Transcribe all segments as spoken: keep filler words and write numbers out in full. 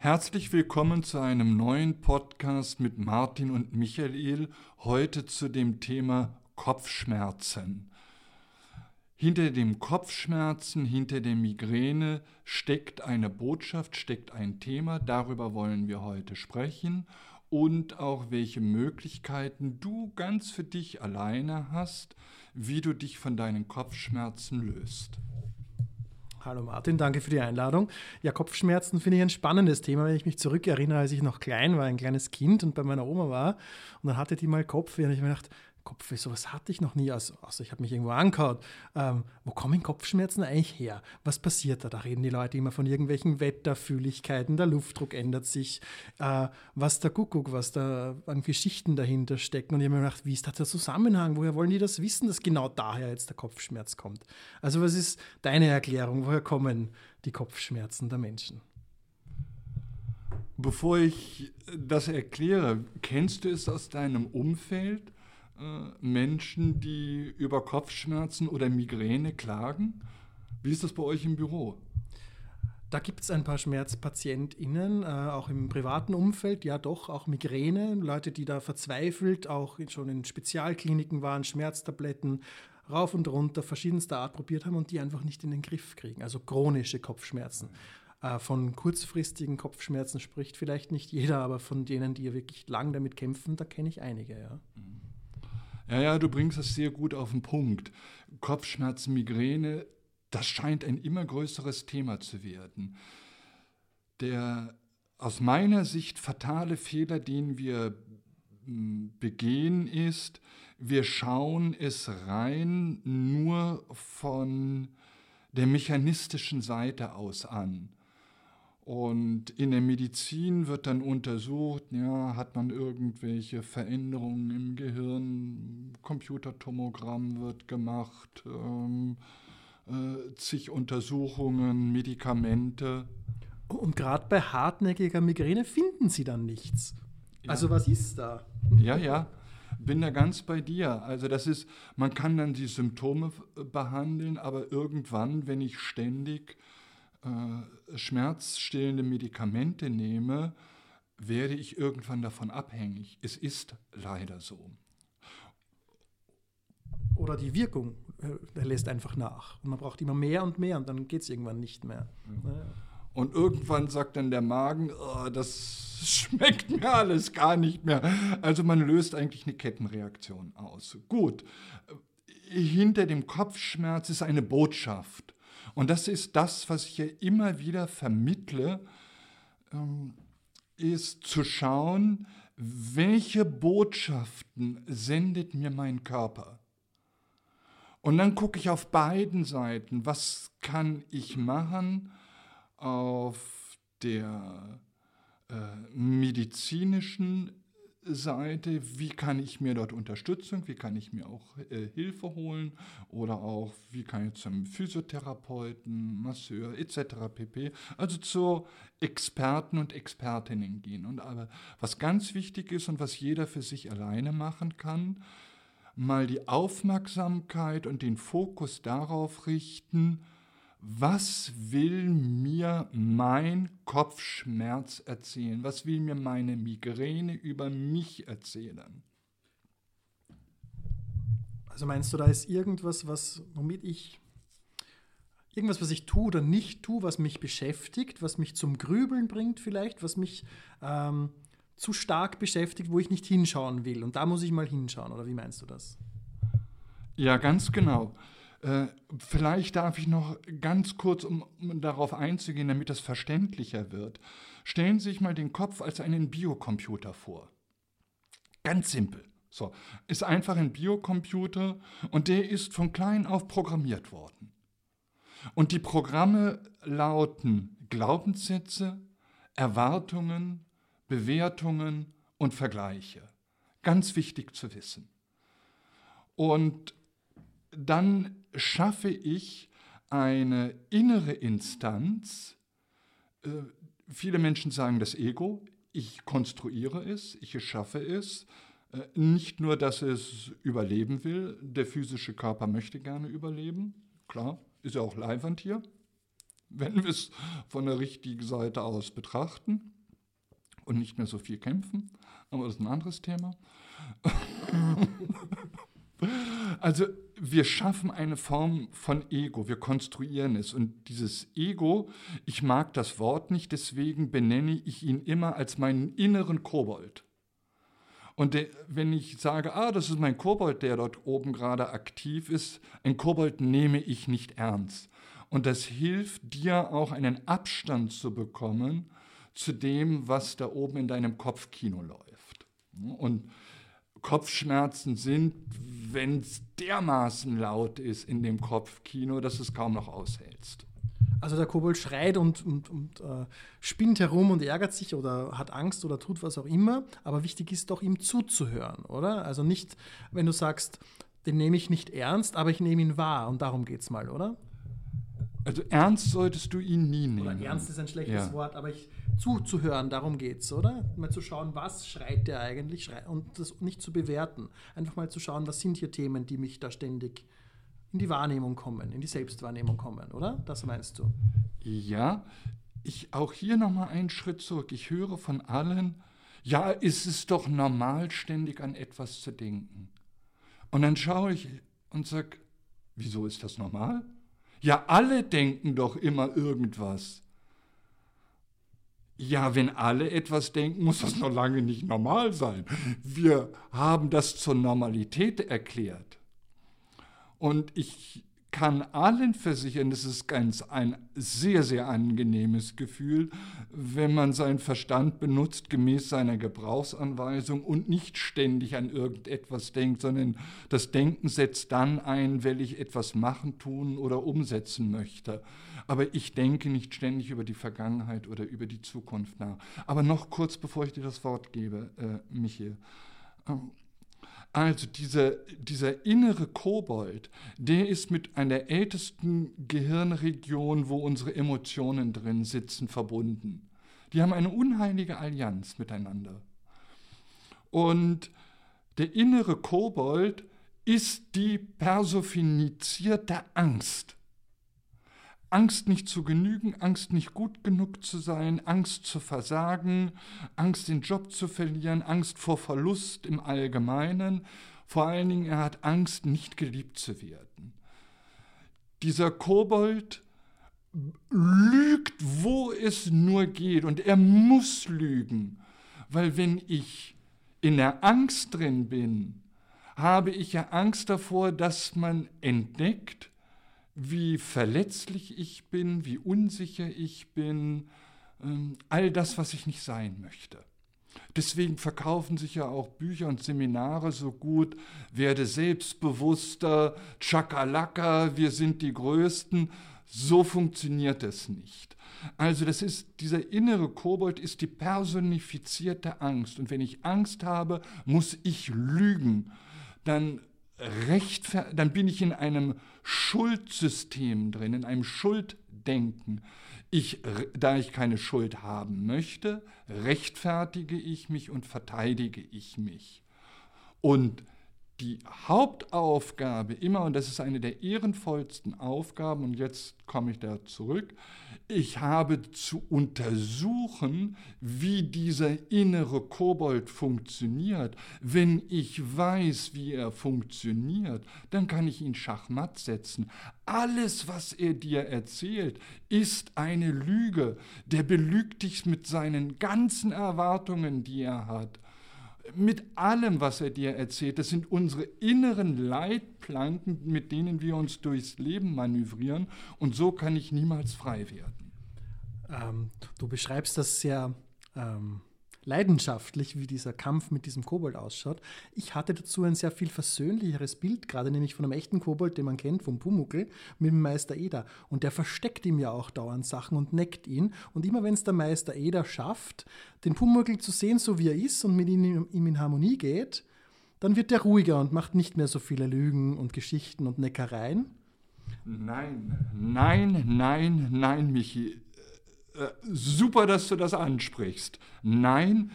Herzlich willkommen zu einem neuen Podcast mit Martin und Michael, heute zu dem Thema Kopfschmerzen. Hinter dem Kopfschmerzen, hinter der Migräne steckt eine Botschaft, steckt ein Thema, darüber wollen wir heute sprechen und auch welche Möglichkeiten du ganz für dich alleine hast, wie du dich von deinen Kopfschmerzen löst. Hallo Martin, danke für die Einladung. Ja, Kopfschmerzen finde ich ein spannendes Thema, wenn ich mich zurückerinnere, als ich noch klein war, ein kleines Kind und bei meiner Oma war. Und dann hatte die mal Kopfweh und ich habe mir gedacht, Kopfweh, sowas hatte ich noch nie. Also, also ich habe mich irgendwo angehauen. Ähm, wo kommen Kopfschmerzen eigentlich her? Was passiert da? Da reden die Leute immer von irgendwelchen Wetterfühligkeiten, der Luftdruck ändert sich, äh, was der Kuckuck, was da an Geschichten dahinter stecken. Und ich habe mir gedacht, wie ist da der Zusammenhang? Woher wollen die das wissen, dass genau daher jetzt der Kopfschmerz kommt? Also was ist deine Erklärung? Woher kommen die Kopfschmerzen der Menschen? Bevor ich das erkläre, kennst du es aus deinem Umfeld? Menschen, die über Kopfschmerzen oder Migräne klagen? Wie ist das bei euch im Büro? Da gibt es ein paar SchmerzpatientInnen, äh, auch im privaten Umfeld, ja doch, auch Migräne, Leute, die da verzweifelt auch schon in Spezialkliniken waren, Schmerztabletten rauf und runter, verschiedenster Art probiert haben und die einfach nicht in den Griff kriegen, also chronische Kopfschmerzen. Äh, von kurzfristigen Kopfschmerzen spricht vielleicht nicht jeder, aber von denen, die wirklich lang damit kämpfen, da kenne ich einige, ja. Ja, ja, du bringst das sehr gut auf den Punkt. Kopfschmerzen, Migräne, das scheint ein immer größeres Thema zu werden. Der aus meiner Sicht fatale Fehler, den wir begehen, ist, wir schauen es rein nur von der mechanistischen Seite aus an. Und in der Medizin wird dann untersucht, ja, hat man irgendwelche Veränderungen im Gehirn, Computertomogramm wird gemacht, ähm, äh, zig Untersuchungen, Medikamente. Und gerade bei hartnäckiger Migräne finden sie dann nichts. Ja. Also was ist da? Ja, ja, bin da ganz bei dir. Also das ist, man kann dann die Symptome behandeln, aber irgendwann, wenn ich ständig äh, schmerzstillende Medikamente nehme, werde ich irgendwann davon abhängig. Es ist leider so. Oder die Wirkung äh, lässt einfach nach. Und man braucht immer mehr und mehr und dann geht es irgendwann nicht mehr. Ja. Ja. Und irgendwann sagt dann der Magen, oh, das schmeckt mir alles gar nicht mehr. Also man löst eigentlich eine Kettenreaktion aus. Gut, hinter dem Kopfschmerz ist eine Botschaft. Und das ist das, was ich ja immer wieder vermittle, ist zu schauen, welche Botschaften sendet mir mein Körper. Und dann gucke ich auf beiden Seiten, was kann ich machen auf der äh, medizinischen Seite, wie kann ich mir dort Unterstützung, wie kann ich mir auch äh, Hilfe holen oder auch wie kann ich zum Physiotherapeuten, Masseur et cetera pp. Also zu Experten und Expertinnen gehen. Und aber was ganz wichtig ist und was jeder für sich alleine machen kann, mal die Aufmerksamkeit und den Fokus darauf richten, was will mir mein Kopfschmerz erzählen? Was will mir meine Migräne über mich erzählen? Also meinst du, da ist irgendwas, was, womit ich, irgendwas, was ich tue oder nicht tue, was mich beschäftigt, was mich zum Grübeln bringt vielleicht, was mich ähm, zu stark beschäftigt, wo ich nicht hinschauen will. Und da muss ich mal hinschauen, oder wie meinst du das? Ja, ganz genau. Äh, vielleicht darf ich noch ganz kurz, um, um darauf einzugehen, damit das verständlicher wird. Stellen Sie sich mal den Kopf als einen Biocomputer vor. Ganz simpel. So, ist einfach ein Biocomputer und der ist von klein auf programmiert worden. Und die Programme lauten Glaubenssätze, Erwartungen, Bewertungen und Vergleiche. Ganz wichtig zu wissen. Und dann schaffe ich eine innere Instanz. Äh, viele Menschen sagen das Ego. Ich konstruiere es, ich erschaffe es. Äh, nicht nur, dass es überleben will. Der physische Körper möchte gerne überleben. Klar, ist ja auch leiwand hier, wenn wir es von der richtigen Seite aus betrachten. und nicht mehr so viel kämpfen, aber das ist ein anderes Thema. Also wir schaffen eine Form von Ego, wir konstruieren es und dieses Ego, ich mag das Wort nicht, deswegen benenne ich ihn immer als meinen inneren Kobold. Und der, wenn ich sage, ah, das ist mein Kobold, der dort oben gerade aktiv ist, ein Kobold nehme ich nicht ernst. Und das hilft dir auch einen Abstand zu bekommen zu dem, was da oben in deinem Kopfkino läuft. Und Kopfschmerzen sind, wenn es dermaßen laut ist in dem Kopfkino, dass du es kaum noch aushältst. Also der Kobold schreit und, und, und äh, spinnt herum und ärgert sich oder hat Angst oder tut was auch immer, aber wichtig ist doch, ihm zuzuhören, oder? Also nicht, wenn du sagst, den nehme ich nicht ernst, aber ich nehme ihn wahr und darum geht es mal, oder? Also ernst solltest du ihn nie nehmen. Oder ernst ist ein schlechtes ja. Wort, aber ich zuzuhören, darum geht's, oder? Mal zu schauen, was schreit der eigentlich schreit, und das nicht zu bewerten. Einfach mal zu schauen, was sind hier Themen, die mich da ständig in die Wahrnehmung kommen, in die Selbstwahrnehmung kommen, oder? Das meinst du? Ja, ich auch hier nochmal einen Schritt zurück. Ich höre von allen, ja, ist es doch normal, ständig an etwas zu denken. Und dann schaue ich und sage, wieso ist das normal? Ja, alle denken doch immer irgendwas. Ja, wenn alle etwas denken, muss das noch lange nicht normal sein. Wir haben das zur Normalität erklärt. Und ich kann allen versichern, das ist ganz ein sehr, sehr angenehmes Gefühl, wenn man seinen Verstand benutzt gemäß seiner Gebrauchsanweisung und nicht ständig an irgendetwas denkt, sondern das Denken setzt dann ein, weil ich etwas machen, tun oder umsetzen möchte. Aber ich denke nicht ständig über die Vergangenheit oder über die Zukunft nach. Aber noch kurz, bevor ich dir das Wort gebe, äh, Michi. Ähm, Also dieser, dieser innere Kobold, der ist mit einer ältesten Gehirnregion, wo unsere Emotionen drin sitzen, verbunden. Die haben eine unheilige Allianz miteinander. Und der innere Kobold ist die personifizierte Angst. Angst nicht zu genügen, Angst nicht gut genug zu sein, Angst zu versagen, Angst den Job zu verlieren, Angst vor Verlust im Allgemeinen. Vor allen Dingen, er hat Angst, nicht geliebt zu werden. Dieser Kobold lügt, wo es nur geht, und er muss lügen, weil wenn ich in der Angst drin bin, habe ich ja Angst davor, dass man entdeckt, wie verletzlich ich bin, wie unsicher ich bin, all das, was ich nicht sein möchte. Deswegen verkaufen sich ja auch Bücher und Seminare so gut, werde selbstbewusster, Chakalaka, wir sind die Größten. So funktioniert es nicht. Also das ist, dieser innere Kobold ist die personifizierte Angst. Und wenn ich Angst habe, muss ich lügen. Dann Rechtfer- dann bin ich in einem Schuldsystem drin, in einem Schulddenken. Ich, da ich keine Schuld haben möchte, rechtfertige ich mich und verteidige ich mich. Und die Hauptaufgabe immer, und das ist eine der ehrenvollsten Aufgaben, und jetzt komme ich da zurück, ich habe zu untersuchen, wie dieser innere Kobold funktioniert. Wenn ich weiß, wie er funktioniert, dann kann ich ihn schachmatt setzen. Alles, was er dir erzählt, ist eine Lüge. Der belügt dich mit seinen ganzen Erwartungen, die er hat. Mit allem, was er dir erzählt. Das sind unsere inneren Leitplanken, mit denen wir uns durchs Leben manövrieren. Und so kann ich niemals frei werden. Ähm, du beschreibst das sehr ähm, leidenschaftlich, wie dieser Kampf mit diesem Kobold ausschaut. Ich hatte dazu ein sehr viel versöhnlicheres Bild, gerade nämlich von einem echten Kobold, den man kennt, vom Pumuckl, mit dem Meister Eder. Und der versteckt ihm ja auch dauernd Sachen und neckt ihn. Und immer wenn es der Meister Eder schafft, den Pumuckl zu sehen, so wie er ist und mit ihm, ihm in Harmonie geht, dann wird er ruhiger und macht nicht mehr so viele Lügen und Geschichten und Neckereien. Nein, nein, nein, nein, Michi. Äh, super, dass du das ansprichst. Nein,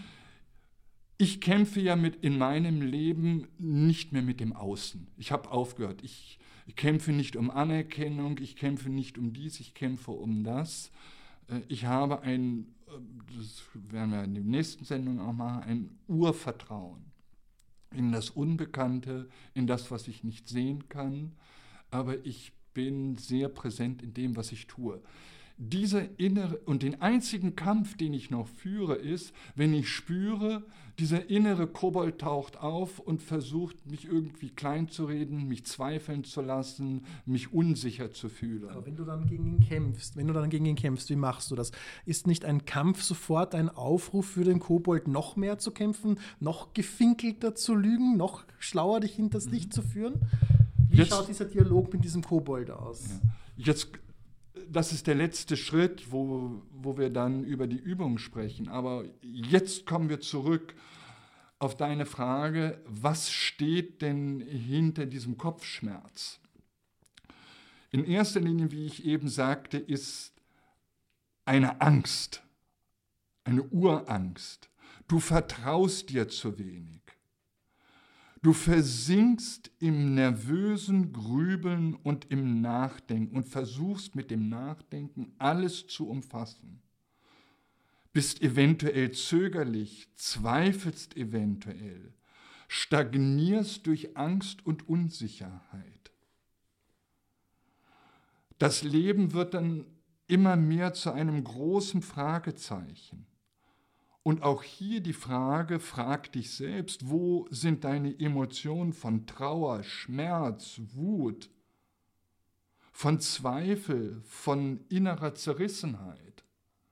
ich kämpfe ja mit in meinem Leben nicht mehr mit dem Außen. Ich habe aufgehört. Ich, ich kämpfe nicht um Anerkennung, ich kämpfe nicht um dies, ich kämpfe um das. Äh, ich habe ein, das werden wir in der nächsten Sendung auch machen, ein Urvertrauen in das Unbekannte, in das, was ich nicht sehen kann, aber ich bin sehr präsent in dem, was ich tue. Dieser innere, und den einzigen Kampf, den ich noch führe, ist, wenn ich spüre, dieser innere Kobold taucht auf und versucht, mich irgendwie klein zu reden, mich zweifeln zu lassen, mich unsicher zu fühlen. Aber wenn du dann gegen ihn kämpfst, wenn du dann gegen ihn kämpfst, wie machst du das? Ist nicht ein Kampf sofort ein Aufruf für den Kobold, noch mehr zu kämpfen, noch gefinkelter zu lügen, noch schlauer dich hinters mhm. Licht zu führen? Wie Jetzt, schaut dieser Dialog mit diesem Kobold aus? Ja. Jetzt Das ist der letzte Schritt, wo, wo wir dann über die Übung sprechen. Aber jetzt kommen wir zurück auf deine Frage, was steht denn hinter diesem Kopfschmerz? In erster Linie, wie ich eben sagte, ist eine Angst, eine Urangst. Du vertraust dir zu wenig. Du versinkst im nervösen Grübeln und im Nachdenken und versuchst mit dem Nachdenken alles zu umfassen. Bist eventuell zögerlich, zweifelst eventuell, stagnierst durch Angst und Unsicherheit. Das Leben wird dann immer mehr zu einem großen Fragezeichen. Und auch hier die Frage, frag dich selbst, wo sind deine Emotionen von Trauer, Schmerz, Wut, von Zweifel, von innerer Zerrissenheit?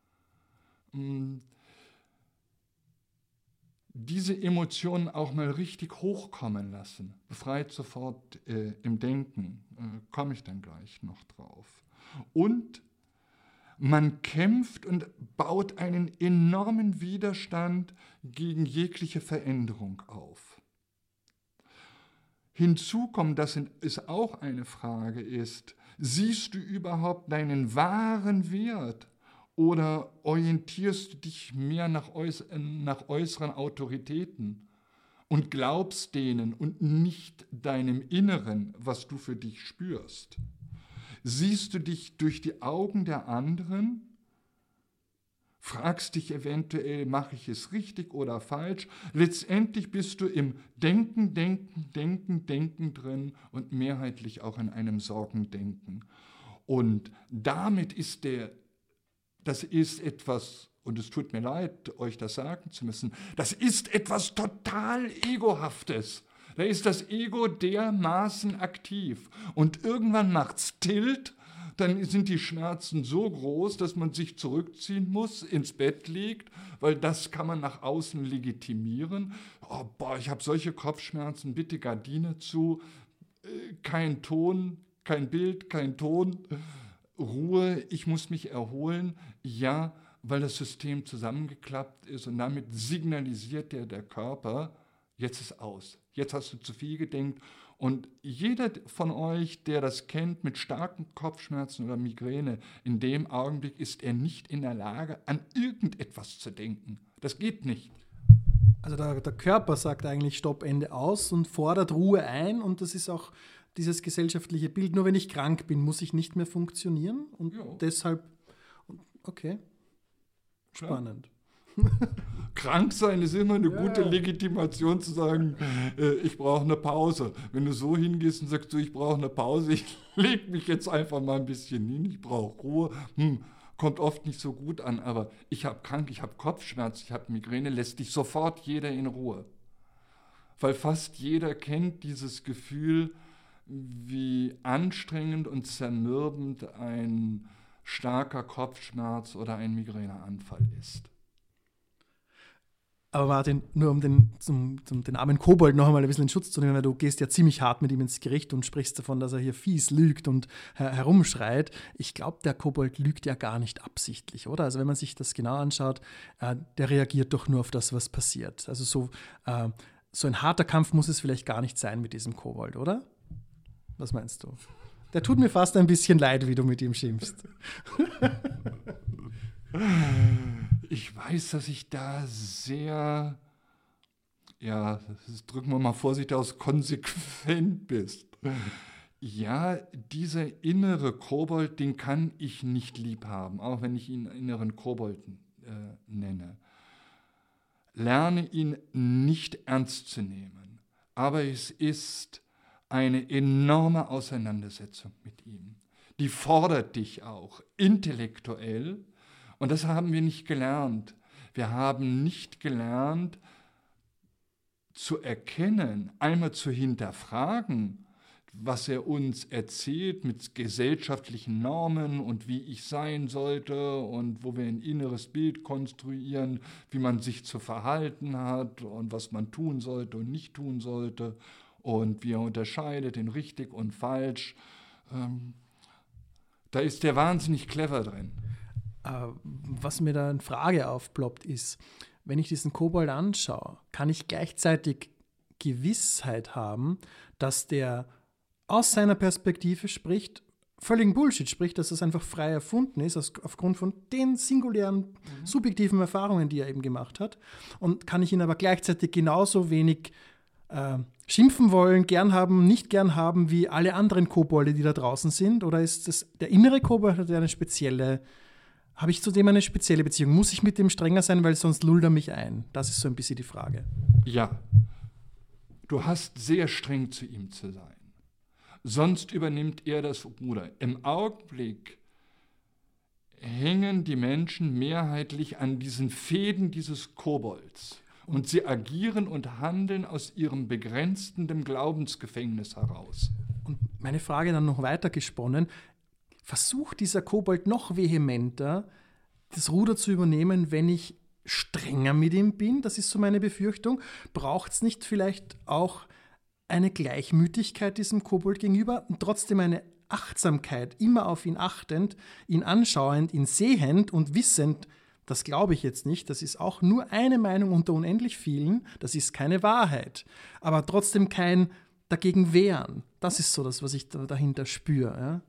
Diese Emotionen auch mal richtig hochkommen lassen, befreit sofort äh, im Denken, äh, komme ich dann gleich noch drauf. Und man kämpft und baut einen enormen Widerstand gegen jegliche Veränderung auf. Hinzu kommt, dass es auch eine Frage ist, siehst du überhaupt deinen wahren Wert oder orientierst du dich mehr nach, äuß- nach äußeren Autoritäten und glaubst denen und nicht deinem Inneren, was du für dich spürst? Siehst du dich durch die Augen der anderen? Fragst dich eventuell, mache ich es richtig oder falsch? Letztendlich bist du im Denken, Denken, Denken, Denken drin und mehrheitlich auch in einem Sorgendenken. Und damit ist der, das ist etwas, und es tut mir leid, euch das sagen zu müssen, das ist etwas total Egohaftes. Da ist das Ego dermaßen aktiv und irgendwann macht's Tilt, dann sind die Schmerzen so groß, dass man sich zurückziehen muss, ins Bett liegt, weil das kann man nach außen legitimieren. Oh, boah, ich habe solche Kopfschmerzen, bitte Gardine zu, kein Ton, kein Bild, kein Ton, Ruhe, ich muss mich erholen. Ja, weil das System zusammengeklappt ist und damit signalisiert der, der Körper, jetzt ist aus. Jetzt hast du zu viel gedenkt. Und jeder von euch, der das kennt mit starken Kopfschmerzen oder Migräne, in dem Augenblick ist er nicht in der Lage, an irgendetwas zu denken. Das geht nicht. Also der, der Körper sagt eigentlich Stopp, Ende aus und fordert Ruhe ein. Und das ist auch dieses gesellschaftliche Bild. Nur wenn ich krank bin, muss ich nicht mehr funktionieren. Und ja. deshalb, okay, spannend. Ja. Krank sein ist immer eine ja. gute Legitimation zu sagen, äh, ich brauche eine Pause. Wenn du so hingehst und sagst, du, ich brauche eine Pause, ich lege mich jetzt einfach mal ein bisschen hin, ich brauche Ruhe, hm, kommt oft nicht so gut an, aber ich habe krank, ich habe Kopfschmerzen, ich habe Migräne, lässt dich sofort jeder in Ruhe. Weil fast jeder kennt dieses Gefühl, wie anstrengend und zermürbend ein starker Kopfschmerz oder ein Migräneanfall ist. Aber Martin, nur um den, zum, zum, den armen Kobold noch einmal ein bisschen in Schutz zu nehmen, weil du gehst ja ziemlich hart mit ihm ins Gericht und sprichst davon, dass er hier fies lügt und her- herumschreit. Ich glaube, der Kobold lügt ja gar nicht absichtlich, oder? Also wenn man sich das genau anschaut, äh, der reagiert doch nur auf das, was passiert. Also so, äh, so ein harter Kampf muss es vielleicht gar nicht sein mit diesem Kobold, oder? Was meinst du? Der tut mir fast ein bisschen leid, wie du mit ihm schimpfst. Ich weiß, dass ich da sehr, ja, drücken wir mal vorsichtig aus, konsequent bist. Ja, dieser innere Kobold, den kann ich nicht lieb haben, auch wenn ich ihn inneren Kobold äh, nenne. lerne ihn nicht ernst zu nehmen. Aber es ist eine enorme Auseinandersetzung mit ihm. Die fordert dich auch intellektuell. Und das haben wir nicht gelernt. Wir haben nicht gelernt, zu erkennen, einmal zu hinterfragen, was er uns erzählt mit gesellschaftlichen Normen und wie ich sein sollte und wo wir ein inneres Bild konstruieren, wie man sich zu verhalten hat und was man tun sollte und nicht tun sollte und wie er unterscheidet in richtig und falsch. Ähm, da ist der wahnsinnig clever drin. Äh, was mir da in Frage aufploppt ist, wenn ich diesen Kobold anschaue, kann ich gleichzeitig Gewissheit haben, dass der aus seiner Perspektive spricht, völligen Bullshit spricht, dass das einfach frei erfunden ist, aus, aufgrund von den singulären, mhm. subjektiven Erfahrungen, die er eben gemacht hat. Und kann ich ihn aber gleichzeitig genauso wenig äh, schimpfen wollen, gern haben, nicht gern haben, wie alle anderen Kobolde, die da draußen sind? Oder ist das der innere Kobold, hat er eine spezielle, habe ich zu dem eine spezielle Beziehung? Muss ich mit dem strenger sein, weil sonst lullt er mich ein? Das ist so ein bisschen die Frage. Ja, du hast sehr streng zu ihm zu sein. Sonst übernimmt er das Ruder. Im Augenblick hängen die Menschen mehrheitlich an diesen Fäden dieses Kobolds. Und sie agieren und handeln aus ihrem begrenzten Glaubensgefängnis heraus. Und meine Frage dann noch weiter gesponnen, versucht dieser Kobold noch vehementer, das Ruder zu übernehmen, wenn ich strenger mit ihm bin? Das ist so meine Befürchtung. Braucht es nicht vielleicht auch eine Gleichmütigkeit diesem Kobold gegenüber und trotzdem eine Achtsamkeit, immer auf ihn achtend, ihn anschauend, ihn sehend und wissend, das glaube ich jetzt nicht, das ist auch nur eine Meinung unter unendlich vielen, das ist keine Wahrheit, aber trotzdem kein dagegen wehren. Das ist so das, was ich da dahinter spüre. Ja?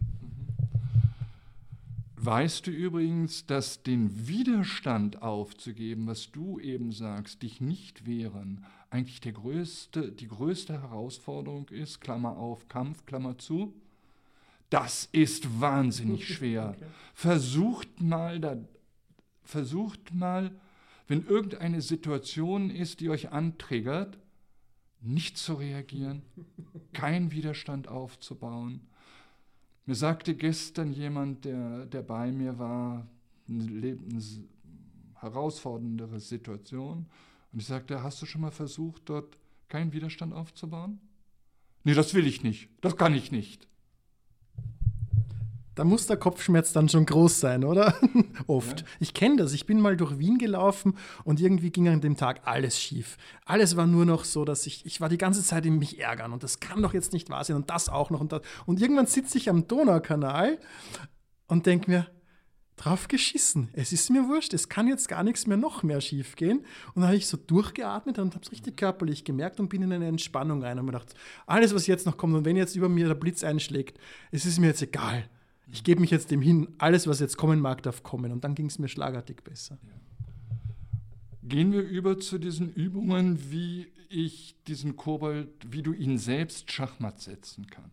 Weißt du übrigens, dass den Widerstand aufzugeben, was du eben sagst, dich nicht wehren, eigentlich der größte, die größte Herausforderung ist, Klammer auf, Kampf, Klammer zu? Das ist wahnsinnig schwer. Okay. Versucht mal, da, versucht mal, wenn irgendeine Situation ist, die euch antriggert, nicht zu reagieren, keinen Widerstand aufzubauen. Mir sagte gestern jemand, der, der bei mir war, eine, eine herausforderndere Situation. Und ich sagte, hast du schon mal versucht, dort keinen Widerstand aufzubauen? Nee, das will ich nicht. Das kann ich nicht. Da muss der Kopfschmerz dann schon groß sein, oder? Oft. Ja. Ich kenne das. Ich bin mal durch Wien gelaufen und irgendwie ging an dem Tag alles schief. Alles war nur noch so, dass ich, ich war die ganze Zeit in mich ärgern und das kann doch jetzt nicht wahr sein und das auch noch und das. Und irgendwann sitze ich am Donaukanal und denke mir, drauf geschissen. Es ist mir wurscht. Es kann jetzt gar nichts mehr, noch mehr schief gehen. Und dann habe ich so durchgeatmet und habe es richtig körperlich gemerkt und bin in eine Entspannung rein und mir gedacht, alles, was jetzt noch kommt und wenn jetzt über mir der Blitz einschlägt, es ist mir jetzt egal. Ich gebe mich jetzt dem hin, alles, was jetzt kommen mag, darf kommen. Und dann ging es mir schlagartig besser. Ja. Gehen wir über zu diesen Übungen, wie ich diesen Kobold, wie du ihn selbst Schachmatt setzen kann.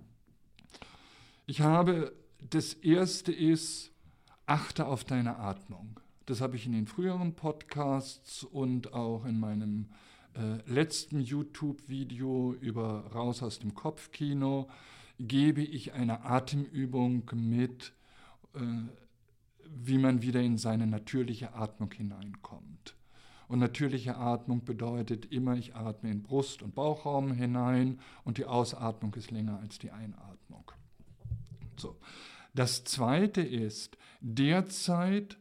Ich habe, das erste ist, achte auf deine Atmung. Das habe ich in den früheren Podcasts und auch in meinem äh, letzten YouTube-Video über Raus aus dem Kopfkino gebe ich eine Atemübung mit, äh, wie man wieder in seine natürliche Atmung hineinkommt. Und natürliche Atmung bedeutet immer, ich atme in Brust- und Bauchraum hinein und die Ausatmung ist länger als die Einatmung. So. Das Zweite ist, derzeit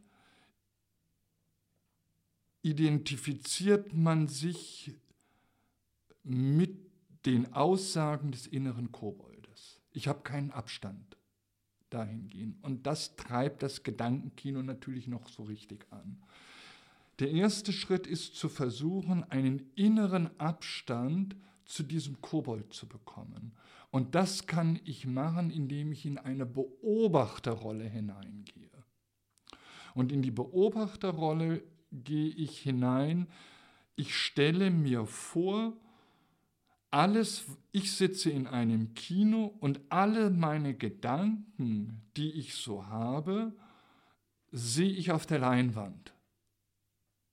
identifiziert man sich mit den Aussagen des inneren Koboldes. Ich habe keinen Abstand dahingehend. Und das treibt das Gedankenkino natürlich noch so richtig an. Der erste Schritt ist zu versuchen, einen inneren Abstand zu diesem Kobold zu bekommen. Und das kann ich machen, indem ich in eine Beobachterrolle hineingehe. Und in die Beobachterrolle gehe ich hinein. Ich stelle mir vor, alles, ich sitze in einem Kino und alle meine Gedanken, die ich so habe, sehe ich auf der Leinwand.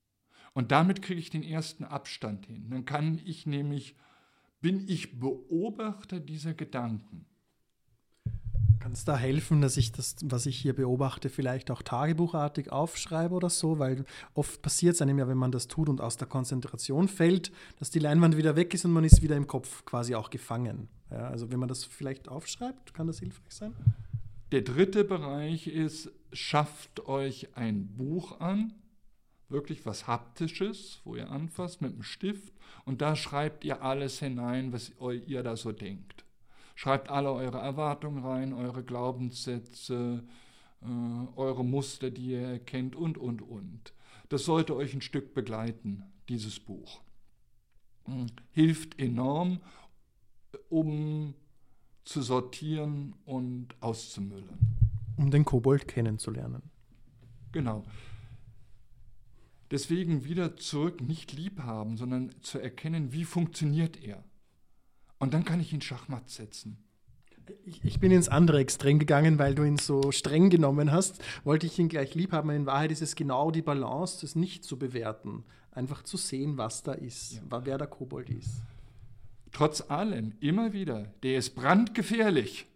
Und damit kriege ich den ersten Abstand hin. Dann kann ich nämlich, bin ich Beobachter dieser Gedanken. Kann es da helfen, dass ich das, was ich hier beobachte, vielleicht auch tagebuchartig aufschreibe oder so? Weil oft passiert es einem ja, wenn man das tut und aus der Konzentration fällt, dass die Leinwand wieder weg ist und man ist wieder im Kopf quasi auch gefangen. Ja, also wenn man das vielleicht aufschreibt, kann das hilfreich sein? Der dritte Bereich ist, schafft euch ein Buch an, wirklich was Haptisches, wo ihr anfasst mit einem Stift und da schreibt ihr alles hinein, was ihr da so denkt. Schreibt alle eure Erwartungen rein, eure Glaubenssätze, äh, eure Muster, die ihr erkennt und, und, und. Das sollte euch ein Stück begleiten, dieses Buch. Hm. Hilft enorm, um zu sortieren und auszumüllen. Um den Kobold kennenzulernen. Genau. Deswegen wieder zurück, nicht lieb haben, sondern zu erkennen, wie funktioniert er. Und dann kann ich ihn Schachmatt setzen. Ich, ich bin ins andere Extrem gegangen, weil du ihn so streng genommen hast. Wollte ich ihn gleich lieb haben. In Wahrheit ist es genau die Balance, das nicht zu bewerten. Einfach zu sehen, was da ist, ja. Wer der Kobold ist. Trotz allem, immer wieder, der ist brandgefährlich.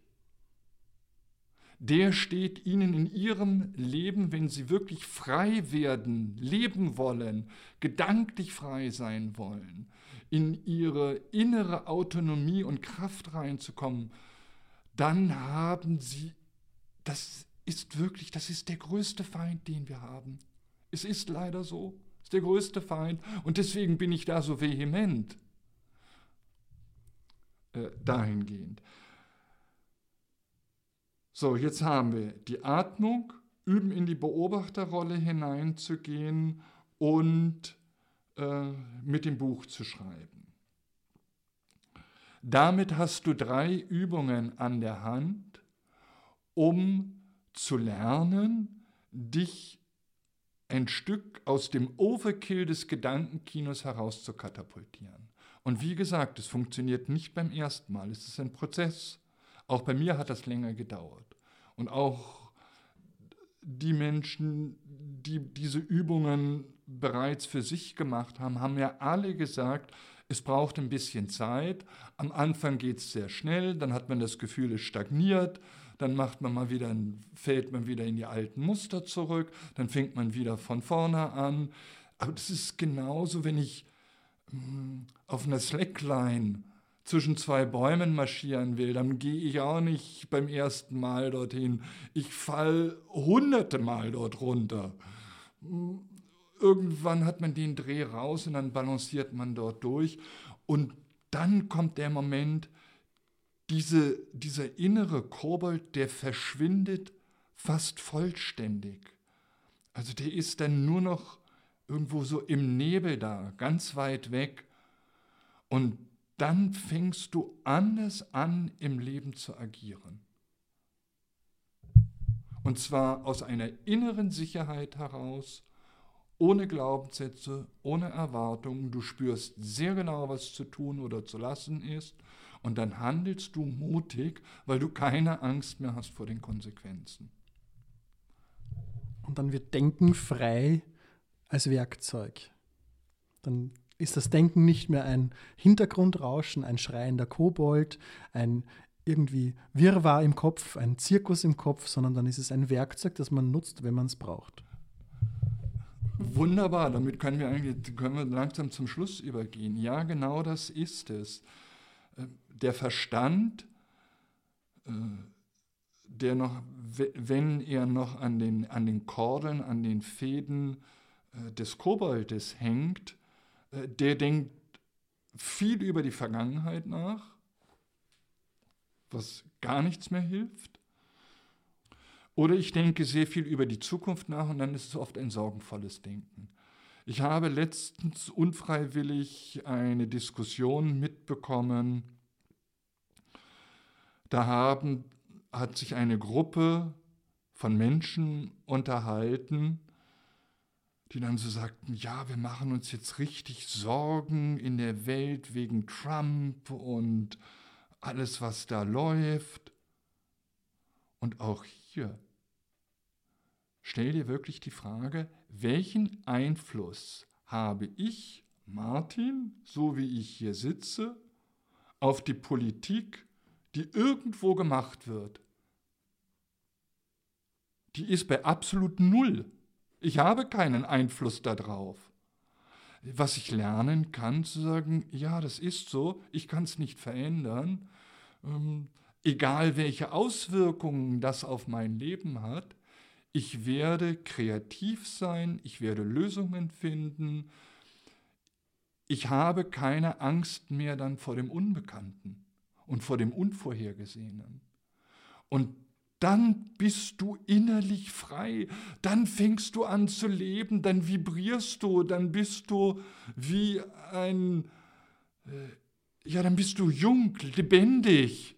Der steht ihnen in ihrem Leben, wenn sie wirklich frei werden, leben wollen, gedanklich frei sein wollen, in ihre innere Autonomie und Kraft reinzukommen, dann haben sie, das ist wirklich, das ist der größte Feind, den wir haben. Es ist leider so, es ist der größte Feind und deswegen bin ich da so vehement äh, dahingehend. So, jetzt haben wir die Atmung, üben in die Beobachterrolle hineinzugehen und äh, mit dem Buch zu schreiben. Damit hast du drei Übungen an der Hand, um zu lernen, dich ein Stück aus dem Overkill des Gedankenkinos herauszukatapultieren. Und wie gesagt, es funktioniert nicht beim ersten Mal, es ist ein Prozess. Auch bei mir hat das länger gedauert. Und auch die Menschen, die diese Übungen bereits für sich gemacht haben, haben ja alle gesagt, es braucht ein bisschen Zeit. Am Anfang geht es sehr schnell, dann hat man das Gefühl, es stagniert. Dann macht man mal wieder, fällt man wieder in die alten Muster zurück. Dann fängt man wieder von vorne an. Aber das ist genauso, wenn ich mh, auf einer Slackline zwischen zwei Bäumen marschieren will, dann gehe ich auch nicht beim ersten Mal dorthin. Ich falle hunderte Mal dort runter. Irgendwann hat man den Dreh raus und dann balanciert man dort durch. Und dann kommt der Moment, diese, dieser innere Kobold, der verschwindet fast vollständig. Also der ist dann nur noch irgendwo so im Nebel da, ganz weit weg. Und dann fängst du anders an, im Leben zu agieren. Und zwar aus einer inneren Sicherheit heraus, ohne Glaubenssätze, ohne Erwartungen. Du spürst sehr genau, was zu tun oder zu lassen ist. Und dann handelst du mutig, weil du keine Angst mehr hast vor den Konsequenzen. Und dann wird Denken frei als Werkzeug. Dann ist das Denken nicht mehr ein Hintergrundrauschen, ein schreiender Kobold, ein irgendwie Wirrwarr im Kopf, ein Zirkus im Kopf, sondern dann ist es ein Werkzeug, das man nutzt, wenn man es braucht. Wunderbar, damit können wir, eigentlich, können wir langsam zum Schluss übergehen. Ja, genau das ist es. Der Verstand, der noch, wenn er noch an den, an den Kordeln, an den Fäden des Koboldes hängt, der denkt viel über die Vergangenheit nach, was gar nichts mehr hilft. Oder ich denke sehr viel über die Zukunft nach und dann ist es oft ein sorgenvolles Denken. Ich habe letztens unfreiwillig eine Diskussion mitbekommen. Da haben, hat sich eine Gruppe von Menschen unterhalten, die dann so sagten, ja, wir machen uns jetzt richtig Sorgen in der Welt wegen Trump und alles, was da läuft. Und auch hier, stell dir wirklich die Frage, welchen Einfluss habe ich, Martin, so wie ich hier sitze, auf die Politik, die irgendwo gemacht wird. Die ist bei absolut null. Ich habe keinen Einfluss darauf. Was ich lernen kann, zu sagen, ja, das ist so, ich kann es nicht verändern, ähm, egal welche Auswirkungen das auf mein Leben hat, ich werde kreativ sein, ich werde Lösungen finden, ich habe keine Angst mehr dann vor dem Unbekannten und vor dem Unvorhergesehenen. Und dann bist du innerlich frei, dann fängst du an zu leben, dann vibrierst du, dann bist du wie ein, äh, ja, dann bist du jung, lebendig,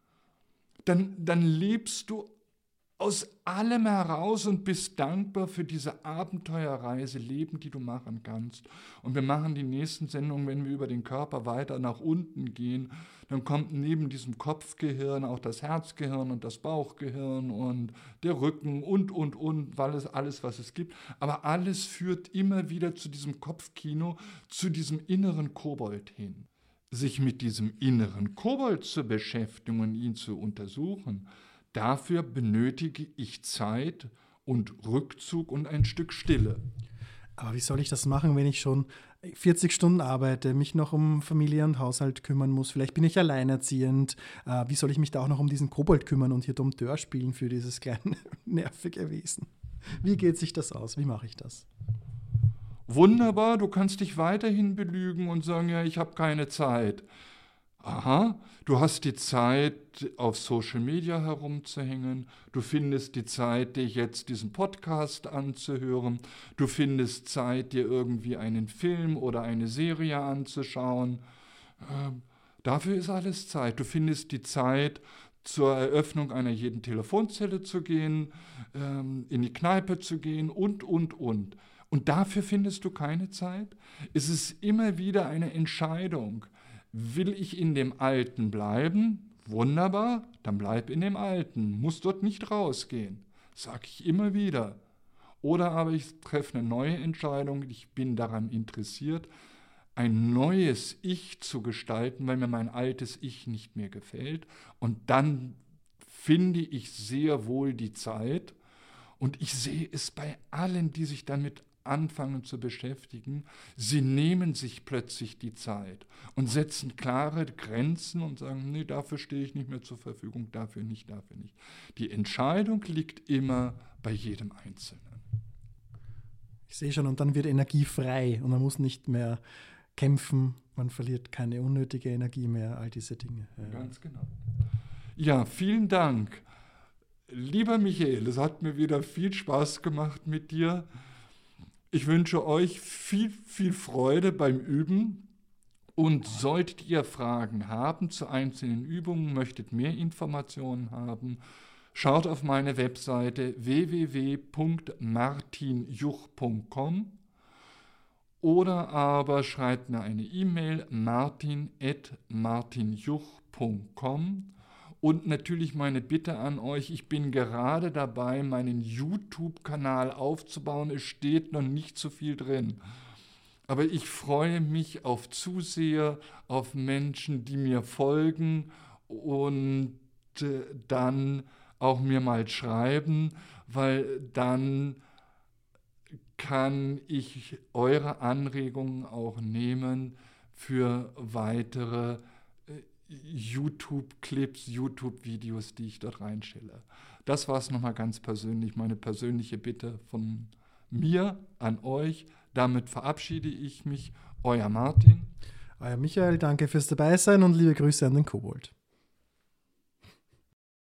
dann, dann lebst du aus allem heraus und bist dankbar für diese Abenteuerreise Leben, die du machen kannst. Und wir machen die nächsten Sendungen, wenn wir über den Körper weiter nach unten gehen, dann kommt neben diesem Kopfgehirn auch das Herzgehirn und das Bauchgehirn und der Rücken und, und, und, alles, alles, was es gibt. Aber alles führt immer wieder zu diesem Kopfkino, zu diesem inneren Kobold hin. Sich mit diesem inneren Kobold zu beschäftigen und ihn zu untersuchen, dafür benötige ich Zeit und Rückzug und ein Stück Stille. Aber wie soll ich das machen, wenn ich schon vierzig Stunden arbeite, mich noch um Familie und Haushalt kümmern muss? Vielleicht bin ich alleinerziehend. Äh, wie soll ich mich da auch noch um diesen Kobold kümmern und hier Dompteur spielen für dieses kleine nervige Wesen? Wie geht sich das aus? Wie mache ich das? Wunderbar, du kannst dich weiterhin belügen und sagen, ja, ich habe keine Zeit. Aha, du hast die Zeit, auf Social Media herumzuhängen, du findest die Zeit, dir jetzt diesen Podcast anzuhören, du findest Zeit, dir irgendwie einen Film oder eine Serie anzuschauen. Ähm, dafür ist alles Zeit. Du findest die Zeit, zur Eröffnung einer jeden Telefonzelle zu gehen, ähm, in die Kneipe zu gehen und, und, und. Und dafür findest du keine Zeit? Es ist immer wieder eine Entscheidung. Will ich in dem Alten bleiben? Wunderbar, dann bleib in dem Alten, muss dort nicht rausgehen, sage ich immer wieder. Oder aber ich treffe eine neue Entscheidung, ich bin daran interessiert, ein neues Ich zu gestalten, weil mir mein altes Ich nicht mehr gefällt. Und dann finde ich sehr wohl die Zeit. Und ich sehe es bei allen, die sich damit anfangen zu beschäftigen, sie nehmen sich plötzlich die Zeit und setzen klare Grenzen und sagen, nee, dafür stehe ich nicht mehr zur Verfügung, dafür nicht, dafür nicht. Die Entscheidung liegt immer bei jedem Einzelnen. Ich sehe schon, und dann wird Energie frei und man muss nicht mehr kämpfen, man verliert keine unnötige Energie mehr, all diese Dinge. Ganz genau. Ja, vielen Dank. Lieber Michael, es hat mir wieder viel Spaß gemacht mit dir. Ich wünsche euch viel, viel Freude beim Üben und solltet ihr Fragen haben zu einzelnen Übungen, möchtet mehr Informationen haben, schaut auf meine Webseite w w w punkt martin juch punkt com oder aber schreibt mir eine E-Mail martin at martinjuch punkt com. Und natürlich meine Bitte an euch, ich bin gerade dabei, meinen YouTube-Kanal aufzubauen. Es steht noch nicht so viel drin. Aber ich freue mich auf Zuseher, auf Menschen, die mir folgen und äh, dann auch mir mal schreiben, weil dann kann ich eure Anregungen auch nehmen für weitere YouTube-Clips, YouTube-Videos, die ich dort reinstelle. Das war es nochmal ganz persönlich, meine persönliche Bitte von mir an euch. Damit verabschiede ich mich. Euer Martin. Euer Michael, danke fürs Dabeisein und liebe Grüße an den Kobold.